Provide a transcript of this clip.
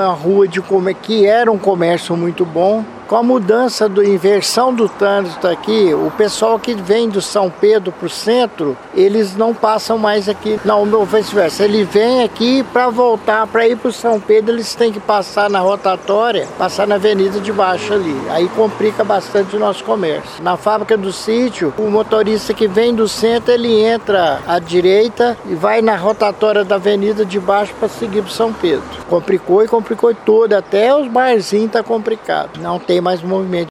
uma rua que era um comércio muito bom. Com a mudança da inversão do trânsito aqui, o pessoal que vem do São Pedro para o centro, eles não passam mais aqui. Não, vice-versa. Ele vem aqui para voltar, para ir para o São Pedro, eles têm que passar na rotatória, passar na avenida de baixo ali. Aí complica bastante o nosso comércio. Na fábrica do sítio, o motorista que vem do centro, ele entra à direita e vai na rotatória da avenida de baixo para seguir para São Pedro. Complicou e complicou todo, até os barzinhos tá complicado. Não tem mais movimento